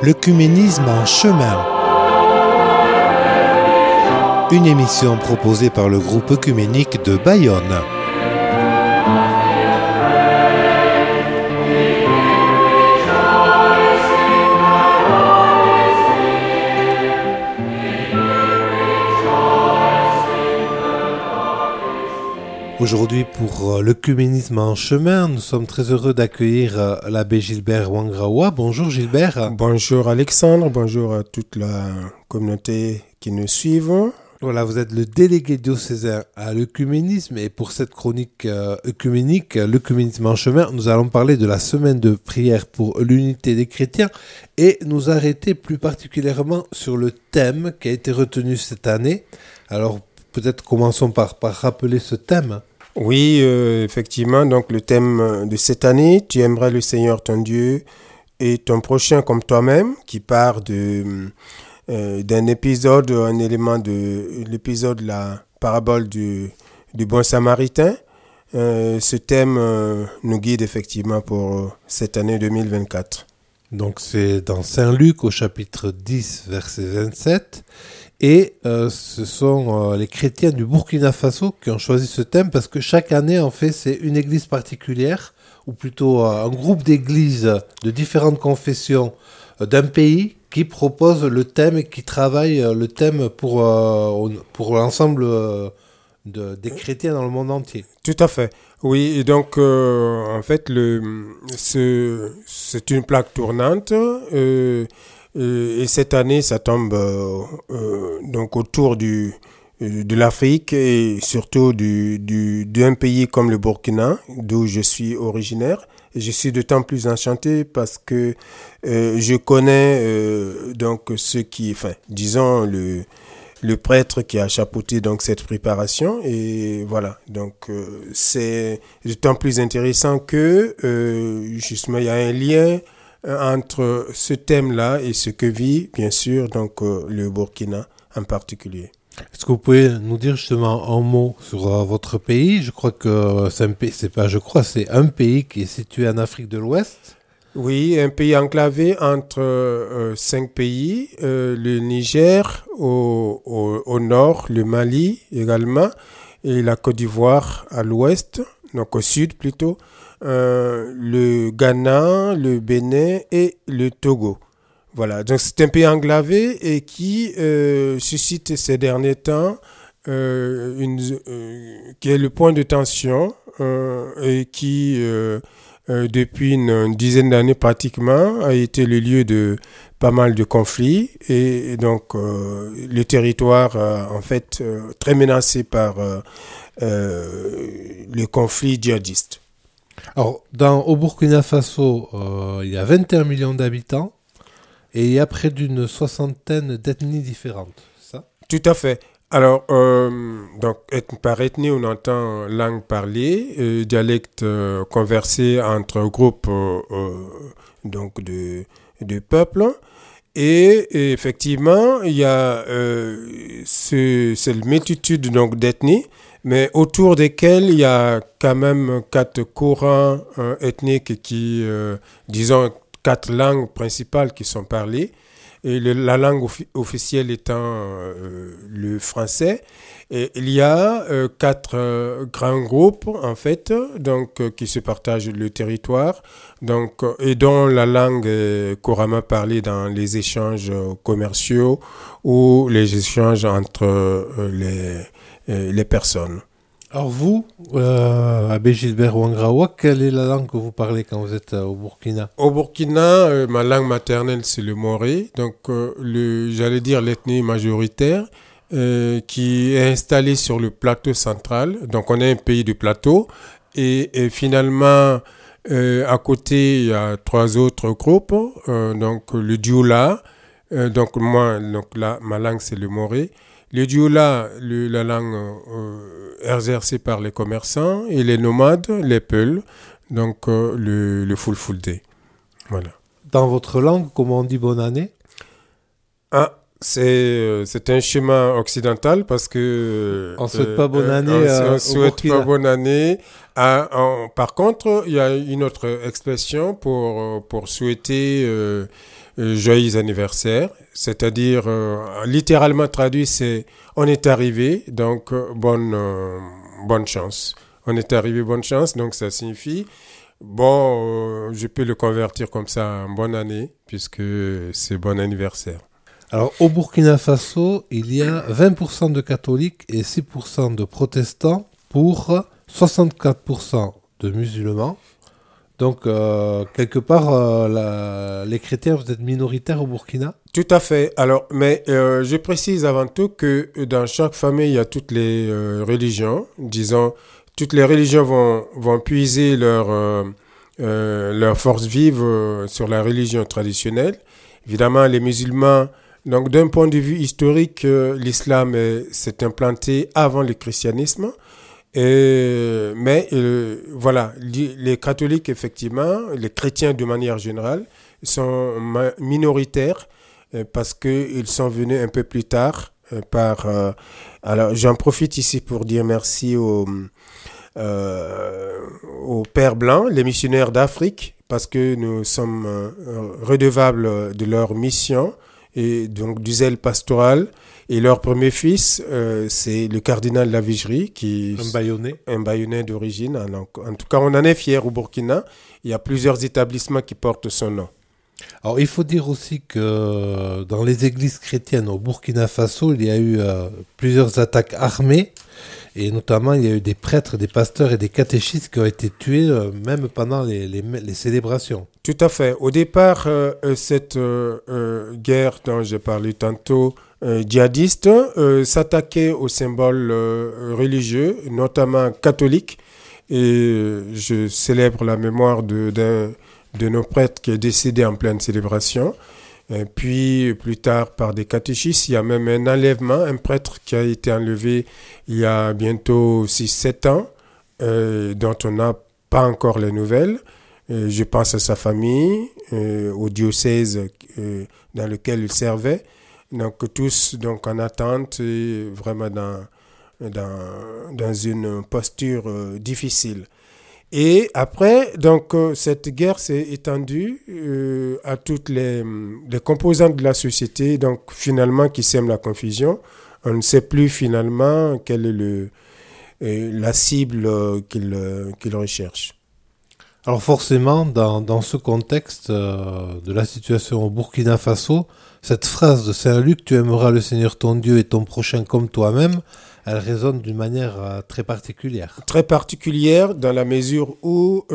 L'œcuménisme en chemin. Une émission proposée par le groupe œcuménique de Bayonne. Aujourd'hui, pour l'œcuménisme en chemin, nous sommes très heureux d'accueillir l'abbé Gilbert Wangraoua. Bonjour Gilbert. Bonjour Alexandre, bonjour à toute la communauté qui nous suivent. Voilà, vous êtes le délégué diocésain à l'œcuménisme et pour cette chronique œcuménique, l'œcuménisme en chemin, nous allons parler de la semaine de prière pour l'unité des chrétiens et nous arrêter plus particulièrement sur le thème qui a été retenu cette année. Alors peut-être commençons par rappeler ce thème. Oui, effectivement, donc le thème de cette année, tu aimeras le Seigneur ton Dieu et ton prochain comme toi-même, qui part d'un épisode, un élément de l'épisode, la parabole du bon samaritain. Ce thème nous guide effectivement pour cette année 2024. Donc c'est dans Saint Luc au chapitre 10, verset 27. Et ce sont les chrétiens du Burkina Faso qui ont choisi ce thème parce que chaque année, en fait, c'est une église particulière, ou plutôt un groupe d'églises de différentes confessions d'un pays qui propose le thème et qui travaille le thème pour l'ensemble des chrétiens dans le monde entier. Tout à fait. Oui, et donc en fait, c'est une plaque tournante. Et cette année, ça tombe donc autour de l'Afrique et surtout d'un pays comme le Burkina, d'où je suis originaire. Et je suis d'autant plus enchanté parce que je connais donc disons le prêtre qui a chapeauté donc cette préparation. Et voilà, donc c'est d'autant plus intéressant que justement il y a un lien entre ce thème-là et ce que vit, bien sûr, donc le Burkina en particulier. Est-ce que vous pouvez nous dire justement un mot sur votre pays ? Je crois que c'est un pays qui est situé en Afrique de l'Ouest. Oui, un pays enclavé entre 5 pays, le Niger au nord, le Mali également, et la Côte d'Ivoire à l'ouest, donc au sud plutôt. Le Ghana, le Bénin et le Togo. Voilà, donc c'est un pays enclavé et qui suscite ces derniers temps qui est le point de tension et qui depuis une dizaine d'années pratiquement a été le lieu de pas mal de conflits et donc le territoire en fait très menacé par le conflit djihadiste. Alors, au Burkina Faso, il y a 21 millions d'habitants et il y a près d'une soixantaine d'ethnies différentes, c'est ça ? Tout à fait. Alors, donc, par ethnie, on entend langue parlée, dialecte conversé entre groupes donc de peuples. Et effectivement, il y a cette multitude donc, d'ethnies, mais autour desquelles il y a quand même 4 courants ethniques qui, disons, 4 langues principales qui sont parlées. Et la langue officielle étant le français. Et il y a 4 grands groupes, en fait, donc, qui se partagent le territoire, donc, et dont la langue est couramment parlée dans les échanges commerciaux ou les échanges entre les personnes. Alors vous, abbé Gilbert Wangraoua, quelle est la langue que vous parlez quand vous êtes au Burkina ? Au Burkina, ma langue maternelle, c'est le moré, donc j'allais dire l'ethnie majoritaire, qui est installée sur le plateau central. Donc on est un pays de plateau, et finalement, à côté, il y a 3 autres groupes, donc le Dioula, donc ma langue, c'est le moré. Le Dioula, la langue exercée par les commerçants, et les nomades, les Peuls, donc le Fulfulde. Voilà. Dans votre langue, comment on dit bonne année ? Ah, C'est un schéma occidental parce que On ne souhaite pas bonne année on au souhaite Burkina. pas bonne année. Par contre, il y a une autre expression pour souhaiter joyeux anniversaire, c'est-à-dire littéralement traduit, c'est on est arrivé, donc bonne chance. On est arrivé, bonne chance, donc ça signifie je peux le convertir comme ça en bonne année puisque c'est bon anniversaire. Alors, au Burkina Faso, il y a 20% de catholiques et 6% de protestants pour 64% de musulmans. Donc, quelque part, les chrétiens, vous êtes minoritaires au Burkina? Tout à fait. Alors, mais je précise avant tout que dans chaque famille, il y a toutes les religions. Disons, toutes les religions vont puiser leur force vive sur la religion traditionnelle. Évidemment, les musulmans, donc d'un point de vue historique, l'islam s'est implanté avant le christianisme. Mais voilà, les catholiques, effectivement, les chrétiens de manière générale, sont minoritaires parce qu'ils sont venus un peu plus tard. Alors, j'en profite ici pour dire merci aux Pères Blancs, les missionnaires d'Afrique, parce que nous sommes redevables de leur mission et donc du zèle pastoral. Et leur premier fils, c'est le cardinal Lavigerie, un Bayonnais d'origine. En tout cas, on en est fiers au Burkina. Il y a plusieurs établissements qui portent son nom. Alors, il faut dire aussi que dans les églises chrétiennes au Burkina Faso, il y a eu plusieurs attaques armées. Et notamment, il y a eu des prêtres, des pasteurs et des catéchistes qui ont été tués même pendant les célébrations. Tout à fait. Au départ, cette guerre dont j'ai parlé tantôt, djihadiste, s'attaquait aux symboles religieux, notamment catholiques. Et je célèbre la mémoire de nos prêtres qui est décédé en pleine célébration. Et puis, plus tard, par des catéchistes, il y a même un enlèvement, un prêtre qui a été enlevé il y a bientôt 6-7 ans, dont on n'a pas encore les nouvelles. Je pense à sa famille, au diocèse dans lequel il servait. Donc, tous donc, en attente et vraiment dans une posture difficile. Et après, donc, cette guerre s'est étendue à toutes les composantes de la société, donc finalement qui sèment la confusion. On ne sait plus finalement quelle est la cible qu'il recherche. Alors forcément, dans ce contexte de la situation au Burkina Faso, cette phrase de Saint-Luc, tu aimeras le Seigneur ton Dieu et ton prochain comme toi-même, elle résonne d'une manière très particulière. Très particulière dans la mesure où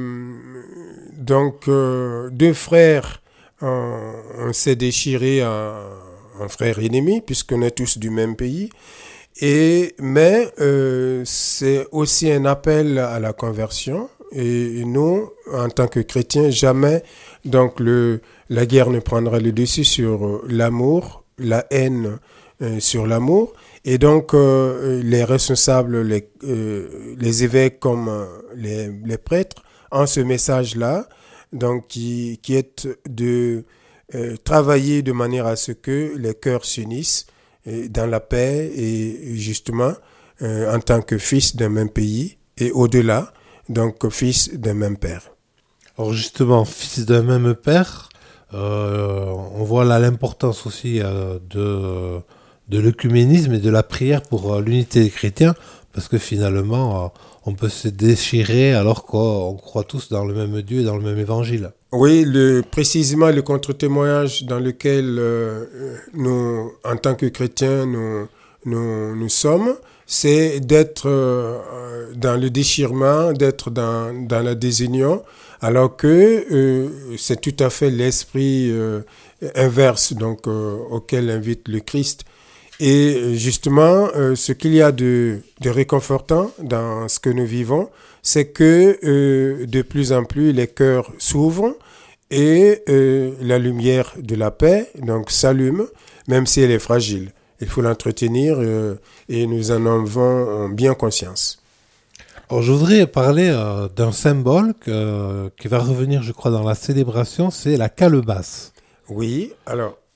deux frères on s'est déchiré en frères ennemis puisqu'on est tous du même pays. Mais c'est aussi un appel à la conversion. Et nous, en tant que chrétiens, jamais donc la guerre ne prendra le dessus sur l'amour, la haine sur l'amour. Et donc, les responsables, les évêques comme les prêtres, ont ce message-là, donc qui est de travailler de manière à ce que les cœurs s'unissent dans la paix et justement en tant que fils d'un même pays et au-delà, donc fils d'un même père. Alors justement, fils d'un même père, on voit là l'importance aussi de l'œcuménisme et de la prière pour l'unité des chrétiens, parce que finalement, on peut se déchirer alors qu'on croit tous dans le même Dieu et dans le même évangile. Oui, précisément le contre-témoignage dans lequel nous, en tant que chrétiens, nous sommes, c'est d'être dans le déchirement, d'être dans la désunion, alors que c'est tout à fait l'esprit inverse donc, auquel invite le Christ. Et justement, ce qu'il y a de réconfortant dans ce que nous vivons, c'est que de plus en plus les cœurs s'ouvrent et la lumière de la paix donc s'allume, même si elle est fragile. Il faut l'entretenir et nous en avons bien conscience. Alors, je voudrais parler d'un symbole qui va revenir, je crois, dans la célébration, c'est la calebasse. Oui, alors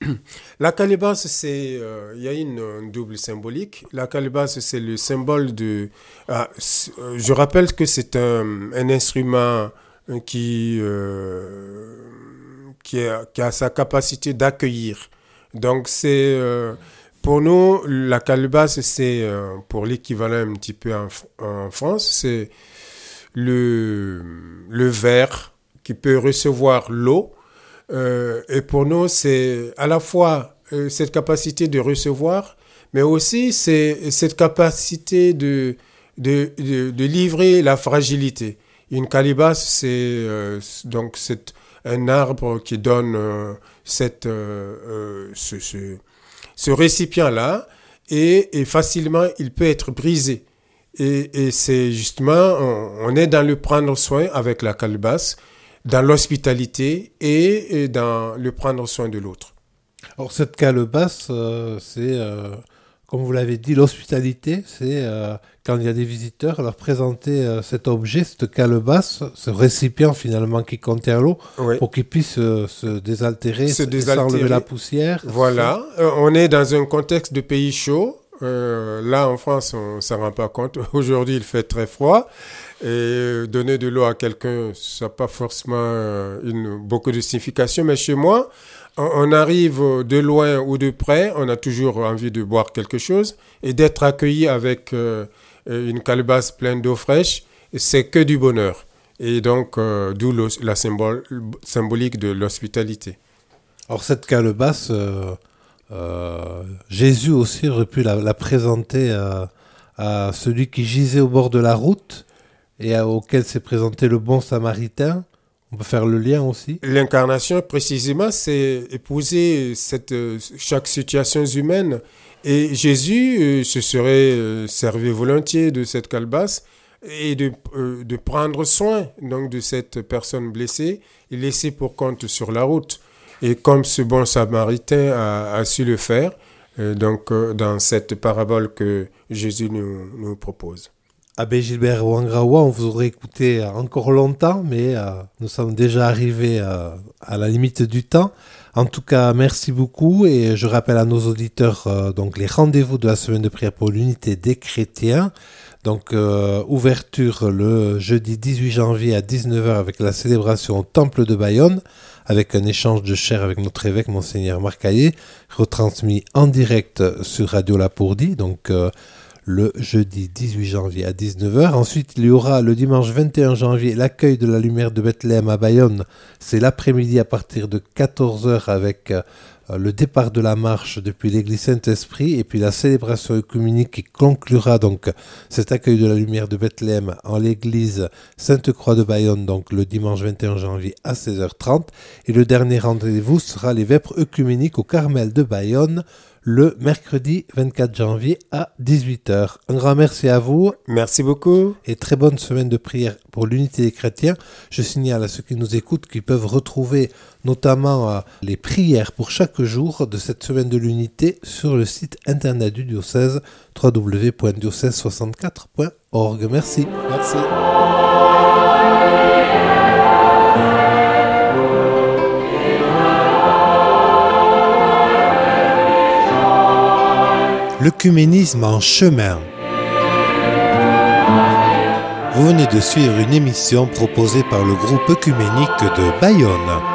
La calebasse, il y a une double symbolique. La calebasse, c'est le symbole de. Je rappelle que c'est un instrument qui, qui a sa capacité d'accueillir. Donc, pour nous, la calebasse, c'est pour l'équivalent un petit peu en France, c'est le verre qui peut recevoir l'eau. Et pour nous, c'est à la fois cette capacité de recevoir, mais aussi c'est cette capacité de livrer la fragilité. Une calebasse, c'est un arbre qui donne ce récipient-là, et facilement, il peut être brisé. Et c'est justement, on est dans le prendre soin avec la calebasse, dans l'hospitalité et dans le prendre soin de l'autre. Alors cette calebasse, c'est, comme vous l'avez dit, l'hospitalité, c'est quand il y a des visiteurs, leur présenter cet objet, cette calebasse, ce récipient finalement qui contient l'eau, oui, pour qu'ils puissent se désaltérer, s'enlever la poussière. Voilà, on est dans un contexte de pays chaud. Là, en France, on ne s'en rend pas compte. Aujourd'hui, il fait très froid. Et donner de l'eau à quelqu'un, ça n'a pas forcément beaucoup de signification. Mais chez moi, on arrive de loin ou de près, on a toujours envie de boire quelque chose. Et d'être accueilli avec une calebasse pleine d'eau fraîche, c'est que du bonheur. Et donc, d'où la symbolique de l'hospitalité. Alors, cette calebasse... Jésus aussi aurait pu la présenter à celui qui gisait au bord de la route et auquel s'est présenté le bon samaritain. On peut faire le lien aussi. L'incarnation, précisément, c'est épouser chaque situation humaine. Et Jésus se serait servi volontiers de cette calebasse et de prendre soin donc, de cette personne blessée et laissée pour compte sur la route. Et comme ce bon samaritain a su le faire, dans cette parabole que Jésus nous propose. Abbé Gilbert Wangraoua, on vous aurait écouté encore longtemps, mais nous sommes déjà arrivés à la limite du temps. En tout cas, merci beaucoup et je rappelle à nos auditeurs donc les rendez-vous de la semaine de prière pour l'unité des chrétiens. Donc, ouverture le jeudi 18 janvier à 19h avec la célébration au Temple de Bayonne, avec un échange de chair avec notre évêque, Monseigneur Marc Hayet, retransmis en direct sur Radio Lapourdie, donc le jeudi 18 janvier à 19h. Ensuite, il y aura le dimanche 21 janvier l'accueil de la lumière de Bethléem à Bayonne. C'est l'après-midi à partir de 14h avec le départ de la marche depuis l'église Saint-Esprit et puis la célébration œcuménique qui conclura donc cet accueil de la lumière de Bethléem en l'église Sainte-Croix de Bayonne, donc le dimanche 21 janvier à 16h30. Et le dernier rendez-vous sera les vêpres œcuméniques au Carmel de Bayonne le mercredi 24 janvier à 18h. Un grand merci à vous. Merci beaucoup. Et très bonne semaine de prière pour l'unité des chrétiens. Je signale à ceux qui nous écoutent qu'ils peuvent retrouver notamment les prières pour chaque jour de cette semaine de l'unité sur le site internet du diocèse www.diocèse64.org. Merci. Merci. L'œcuménisme en chemin. Vous venez de suivre une émission proposée par le groupe œcuménique de Bayonne.